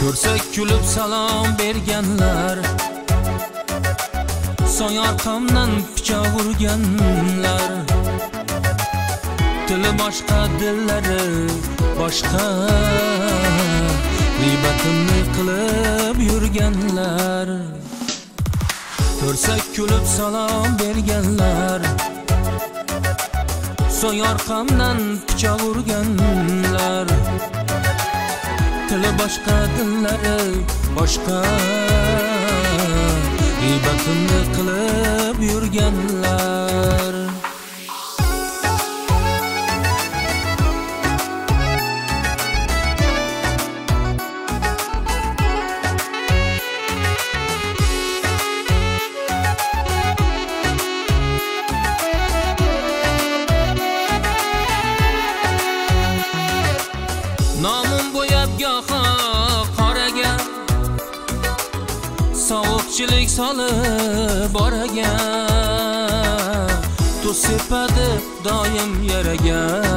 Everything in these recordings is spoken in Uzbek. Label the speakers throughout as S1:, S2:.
S1: Ko'rsak kulib salom berganlar, so'ng orqamdan pichoq urganlar. Tili boshqa, dillari boshqa, g'iybatimni qilib yurganlar. Ko'rsak kulib salom berganlar, so'ng orqamdan pichoq urganlar. Tili boshqa, dillari boshqa, g'iybatimni qilib yurganlar. Nomim bo'yab goho qoraga, sovuqchilik solib boragan. Tuz sepadi doim yaraga,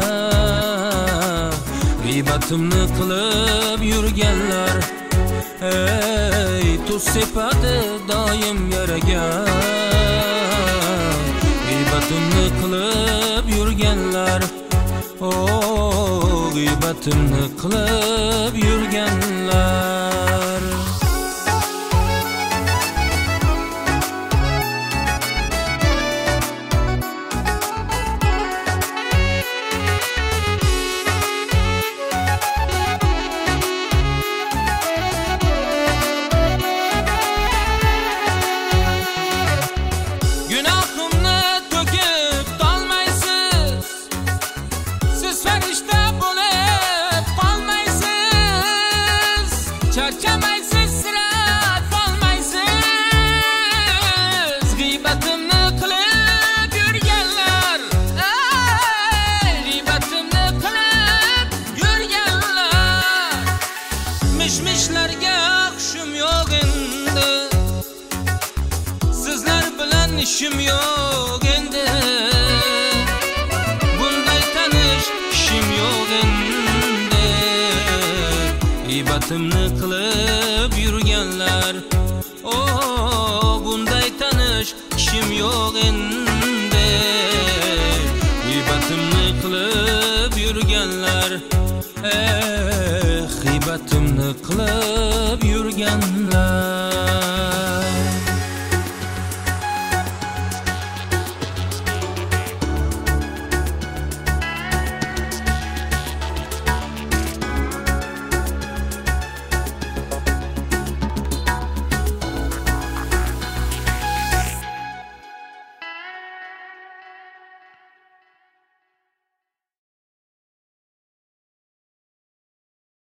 S1: g'iybatimni qilib yurganlar. Ey, tuz sepadi doim yaraga, g'iybatimni qilib yurganlar. G'iybatimni qilib yurganlar.
S2: Gunohimni to'kib tolmaysiz, siz farishta bo'lib qolmaysiz. Charchamaysiz, sira qolmaysiz. G'iybatimni qilib yurganlar, g'iybatimni qilib yurganlar. Mishmishlarga hushim yo'q endi, sizlar bilan ishim yo'q endi. Bunday tanish ishim yo'q endi. G'iybatimni qilib yurganlar. Bunday tanish ishim yo'q endi. G'iybatimni qilib yurganlar. G'iybatimni qilib yurganlar.